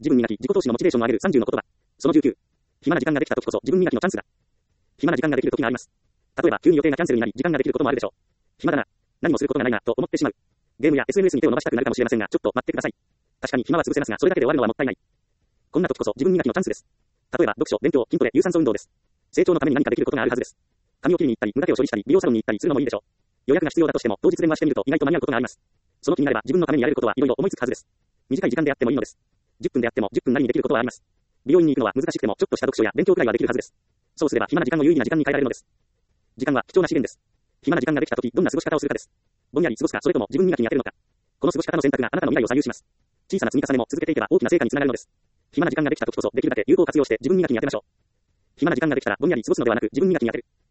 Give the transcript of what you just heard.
自分磨き、自己投資のモチベーションを上げる30の言葉。その19。暇な時間ができた時こそ自分磨きのチャンスだ。暇な時間ができる時があります。例えば、急に予定がキャンセルになり、時間ができることもあるでしょう。暇だな。何もすることがないな、と思ってしまう。ゲームや SNS に手を伸ばしたくなるかもしれませんが、ちょっと待ってください。確かに暇は潰せますが、それだけで終わるのはもったいない。こんな時こそ自分磨きのチャンスです。例えば、読書、勉強、筋トレ、有酸素運動です。成長のために何かできることがあるはずです。髪を切りに行ったり、無駄毛を処理したり、美容サロンに行ったりするのもいいでしょう。予約が必要だとしても、当日電話してみると意外と間に合うことがあります。その気になれば自分のためにやれることはいろいろ思いつくはずです。短い時間であってもいいのです。10分であっても10分なりにできることはあります。美容院に行くのは難しくても、ちょっとした読書や勉強くらいはできるはずです。そうすれば暇な時間を有意義な時間に変えられるのです。時間は貴重な資源です。暇な時間ができた時、どんな過ごし方をするかです。ぼんやり過ごすか、それとも自分磨きに当てるのか。この過ごし方の選択があなたの未来を左右します。小さな積み重ねも続けていけば大きな成果につながるのです。暇な時間ができた時こそできるだけ有効活用して自分磨きに当てましょう。暇な時間ができたらぼんやり過ごすのではなく自分磨きに当てる。